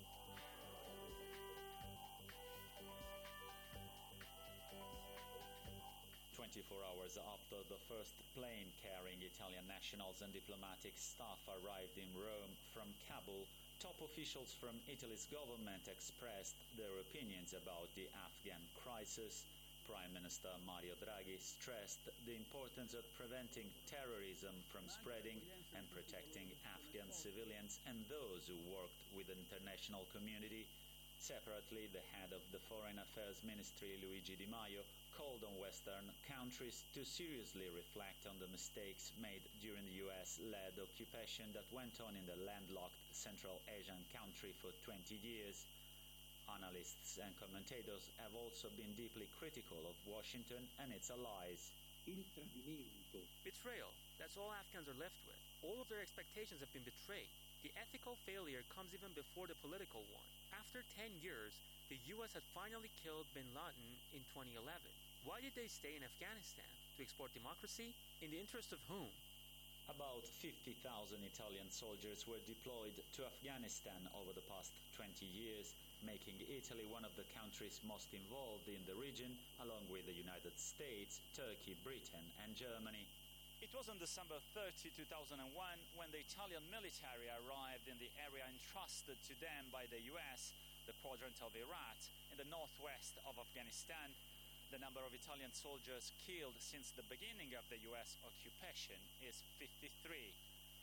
Speaker 27: 24 hours after the first plane carrying Italian nationals and diplomatic staff arrived in Rome from Kabul, top officials from Italy's government expressed their opinions about the Afghan crisis. Prime Minister Mario Draghi stressed the importance of preventing terrorism from spreading and protecting Afghan civilians and those who worked with the international community. Separately, the head of the Foreign Affairs Ministry, Luigi Di Maio, called on Western countries to seriously reflect on the mistakes made during the US-led occupation that went on in the landlocked Central Asian country for 20 years. Analysts and commentators have also been deeply critical of Washington and its allies.
Speaker 28: Betrayal. That's all Afghans are left with. All of their expectations have been betrayed. The ethical failure comes even before the political one. After 10 years, the U.S. had finally killed bin Laden in 2011. Why did they stay in Afghanistan? To export democracy? In the interest of whom?
Speaker 27: About 50,000 Italian soldiers were deployed to Afghanistan over the past 20 years, making Italy one of the countries most involved in the region, along with the United States, Turkey, Britain and Germany.
Speaker 2: It was on December 30, 2001, when the Italian military arrived in the area entrusted to them by the US, the quadrant of Herat, in the northwest of Afghanistan. The number of Italian soldiers killed since the beginning of the US occupation is 53.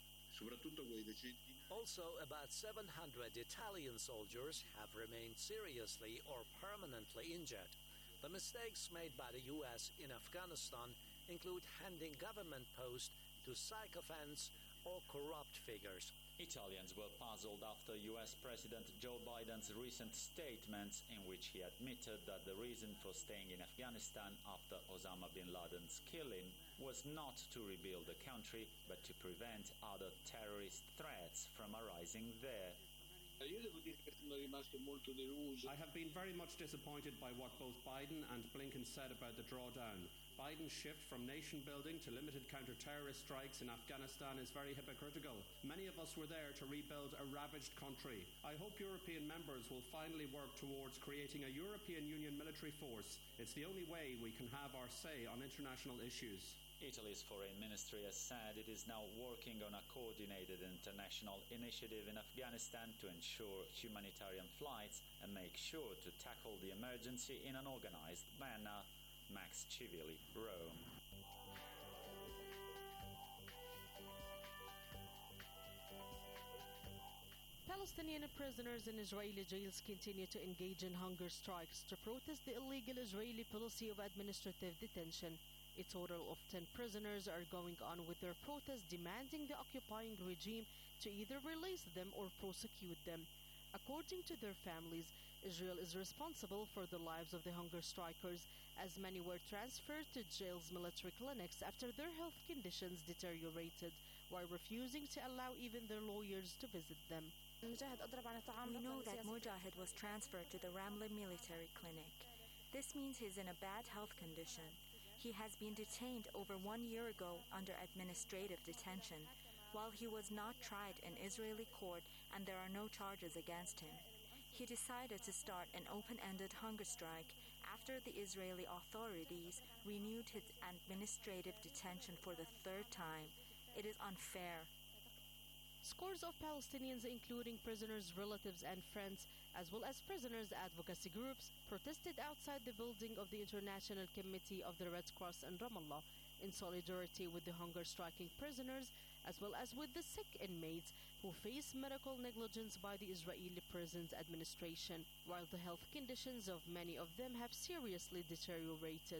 Speaker 5: Also, about 700 Italian soldiers have remained seriously or permanently injured. The mistakes made by the US in Afghanistan include handing government posts to sycophants or corrupt figures.
Speaker 27: Italians were puzzled after US President Joe Biden's recent statements in which he admitted that the reason for staying in Afghanistan after Osama bin Laden's killing was not to rebuild the country, but to prevent other terrorist threats from arising there.
Speaker 6: I have been very much disappointed by what both Biden and Blinken said about the drawdown. Biden's shift from nation building to limited counter-terrorist strikes in Afghanistan is very hypocritical. Many of us were there to rebuild a ravaged country. I hope European members will finally work towards creating a European Union military force. It's the only way we can have our say on international issues.
Speaker 27: Italy's foreign ministry has said it is now working on a coordinated international initiative in Afghanistan to ensure humanitarian flights and make sure to tackle the emergency in an organized manner. Max Civili, Rome.
Speaker 7: Palestinian prisoners in Israeli jails continue to engage in hunger strikes to protest the illegal Israeli policy of administrative detention. A total of 10 prisoners are going on with their protest, demanding the occupying regime to either release them or prosecute them. According to their families, Israel is responsible for the lives of the hunger strikers, as many were transferred to jail's military clinics after their health conditions deteriorated, while refusing to allow even their lawyers to visit them.
Speaker 8: We know that Mujahid was transferred to the Ramla military clinic. This means he's in a bad health condition. He has been detained over 1 year ago under administrative detention, while he was not tried in Israeli court and there are no charges against him. He decided to start an open-ended hunger strike after the Israeli authorities renewed his administrative detention for the third time. It is unfair.
Speaker 7: Scores of Palestinians, including prisoners' relatives and friends, as well as prisoners' advocacy groups, protested outside the building of the International Committee of the Red Cross in Ramallah in solidarity with the hunger-striking prisoners, as well as with the sick inmates who face medical negligence by the Israeli Prisons Administration, while the health conditions of many of them have seriously deteriorated.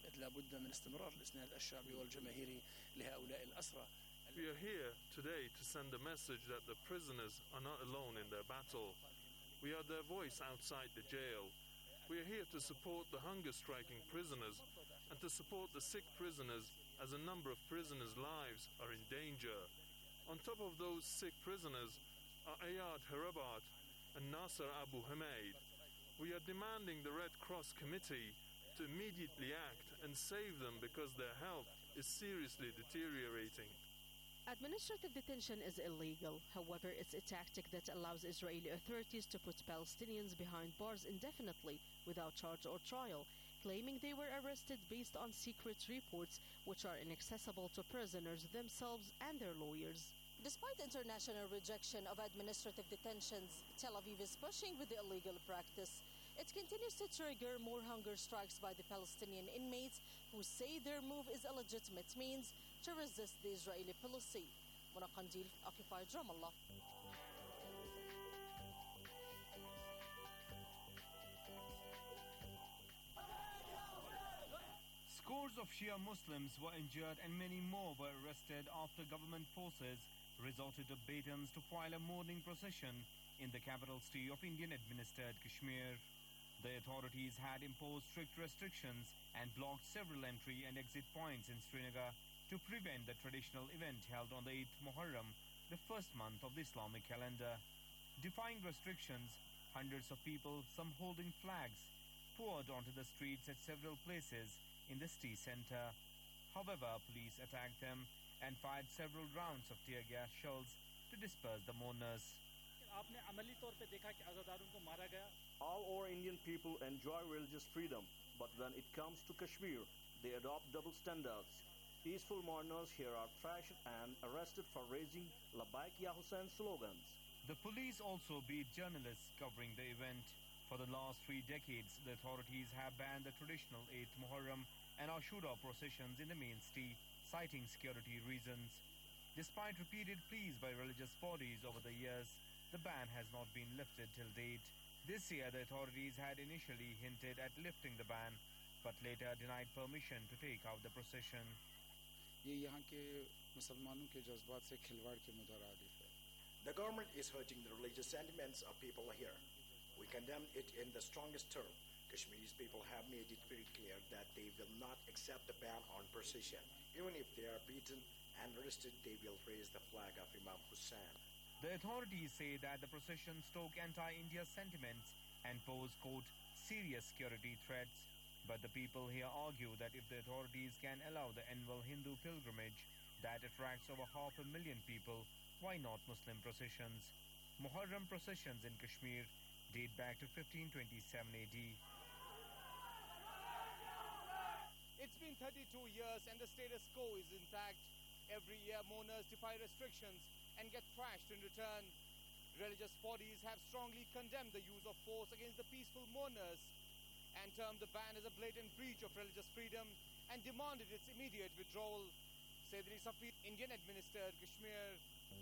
Speaker 1: We are here today to send a message that the prisoners are not alone in their battle. We are their voice outside the jail. We are here to support the hunger-striking prisoners and to support the sick prisoners, as a number of prisoners' lives are in danger. On top of those sick prisoners are Ayad Harabat and Nasser Abu Hamid. We are demanding the Red Cross Committee to immediately act and save them because their health is seriously deteriorating.
Speaker 7: Administrative detention is illegal. However, it's a tactic that allows Israeli authorities to put Palestinians behind bars indefinitely without charge or trial, claiming they were arrested based on secret reports which are inaccessible to prisoners themselves and their lawyers.
Speaker 24: Despite international rejection of administrative detentions, Tel Aviv is pushing with the illegal practice. It continues to trigger more hunger strikes by the Palestinian inmates who say their move is a legitimate means to resist the Israeli policy. Mona Qandil, occupied Ramallah.
Speaker 9: Scores of Shia Muslims were injured and many more were arrested after government forces resorted to batons to file a mourning procession in the capital city of Indian-administered Kashmir. The authorities had imposed strict restrictions and blocked several entry and exit points in Srinagar to prevent the traditional event held on the 8th Muharram, the first month of the Islamic calendar. Defying restrictions, hundreds of people, some holding flags, poured onto the streets at several places in the city center. However, police attacked them and fired several rounds of tear gas shells to disperse the mourners.
Speaker 10: All our Indian people enjoy religious freedom, but when it comes to Kashmir, they adopt double standards. Peaceful mourners here are trashed and arrested for raising Labbaik Ya Hussein slogans.
Speaker 9: The police also beat journalists covering the event. For the last 3 decades, the authorities have banned the traditional 8th Muharram and Ashura processions in the main city, citing security reasons. Despite repeated pleas by religious bodies over the years, the ban has not been lifted till date. This year, the authorities had initially hinted at lifting the ban, but later denied permission to take out the procession.
Speaker 11: The government is hurting the religious sentiments of people here. We condemn it in the strongest term. Kashmir's people have made it very clear that they will not accept the ban on procession. Even if they are beaten and arrested, they will raise the flag of Imam Hussein.
Speaker 9: The authorities say that the procession stoke anti-India sentiments and pose, quote, serious security threats. But the people here argue that if the authorities can allow the annual Hindu pilgrimage that attracts over 500,000 people, why not Muslim processions? Muharram processions in Kashmir date back to 1527 AD.
Speaker 12: It's been 32 years and the status quo is intact. Every year, mourners defy restrictions and get thrashed in return. Religious bodies have strongly condemned the use of force against the peaceful mourners and termed the ban as a blatant breach of religious freedom and demanded its immediate withdrawal. Saidri Safi, Indian-administered Kashmir.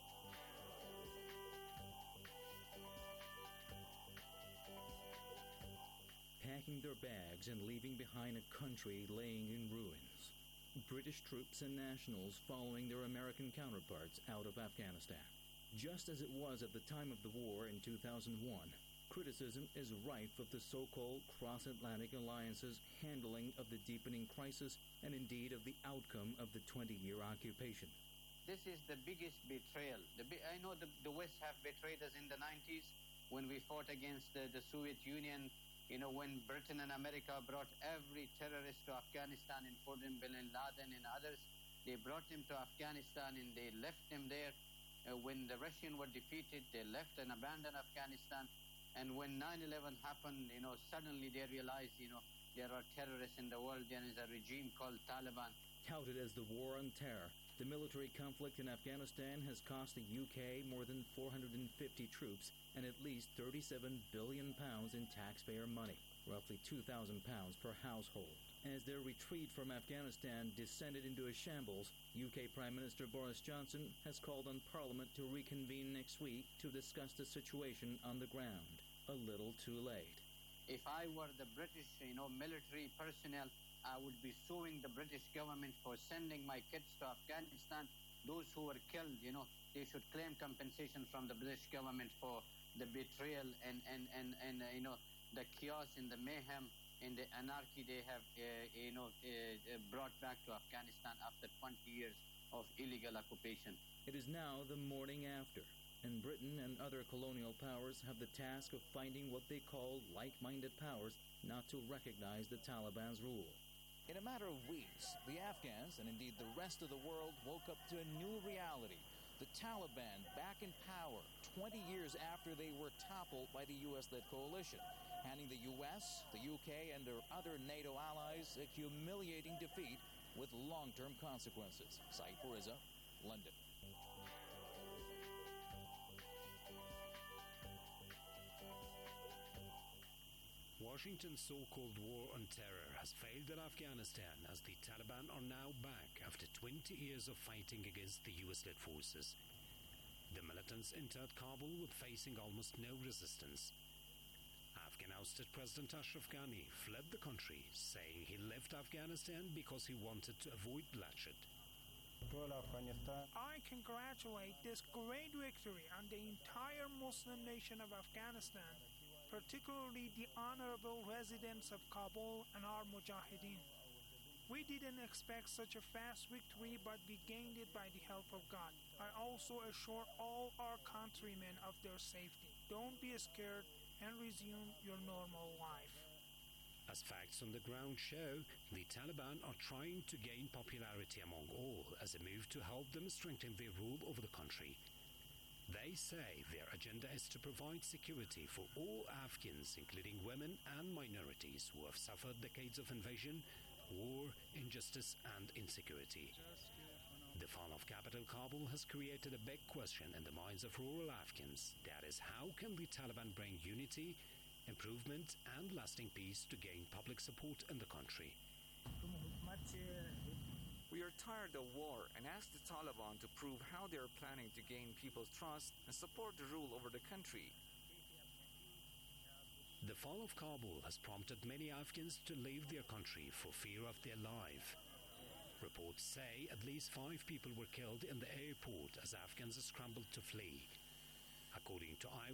Speaker 13: Packing their bags and leaving behind a country laying in ruins. British troops and nationals following their American counterparts out of Afghanistan. Just as it was at the time of the war in 2001, criticism is rife of the so-called cross-Atlantic alliance's handling of the deepening crisis and indeed of the outcome of the 20-year occupation.
Speaker 14: This is the biggest betrayal. I know the West have betrayed us in the 90s when we fought against the Soviet Union. You know, when Britain and America brought every terrorist to Afghanistan, including Bin Laden and others, they brought him to Afghanistan and they left him there. When the Russians were defeated, they left and abandoned Afghanistan. And when 9/11 happened, you know, suddenly they realized, you know, there are terrorists in the world. There is a regime called Taliban.
Speaker 13: Touted as the war on terror, the military conflict in Afghanistan has cost the UK more than 450 troops and at least £37 billion in taxpayer money, roughly £2,000 per household. As their retreat from Afghanistan descended into a shambles, UK Prime Minister Boris Johnson has called on Parliament to reconvene next week to discuss the situation on the ground. A little too late.
Speaker 14: If I were the British, you know, military personnel, I would be suing the British government for sending my kids to Afghanistan. Those who were killed, you know, they should claim compensation from the British government for the betrayal and you know, the chaos and the mayhem and the anarchy they have, brought back to Afghanistan after 20 years of illegal occupation.
Speaker 13: It is now the morning after, and Britain and other colonial powers have the task of finding what they call like-minded powers not to recognize the Taliban's rule.
Speaker 3: In a matter of weeks, the Afghans, and indeed the rest of the world, woke up to a new reality. The Taliban back in power 20 years after they were toppled by the U.S.-led coalition, handing the U.S., the U.K., and their other NATO allies a humiliating defeat with long-term consequences. Saeed Fariza, London.
Speaker 15: Washington's so-called war on terror has failed in Afghanistan as the Taliban are now back after 20 years of fighting against the US-led forces. The militants entered Kabul with facing almost no resistance. Afghan ousted President Ashraf Ghani fled the country, saying he left Afghanistan because he wanted to avoid bloodshed.
Speaker 22: I congratulate this great victory on the entire Muslim nation of Afghanistan, particularly the honorable residents of Kabul and our Mujahideen. We didn't expect such a fast victory, but we gained it by the help of God. I also assure all our countrymen of their safety. Don't be scared and resume your normal life.
Speaker 15: As facts on the ground show, the Taliban are trying to gain popularity among all as a move to help them strengthen their rule over the country. They say their agenda is to provide security for all Afghans, including women and minorities who have suffered decades of invasion, war, injustice and insecurity. The fall of capital Kabul has created a big question in the minds of rural Afghans. That is, how can the Taliban bring unity, improvement and lasting peace to gain public support in the country?
Speaker 4: We are tired of war and ask the Taliban to prove how they are planning to gain people's trust and support the rule over the country.
Speaker 15: The fall of Kabul has prompted many Afghans to leave their country for fear of their life. Reports say at least 5 people were killed in the airport as Afghans scrambled to flee. According to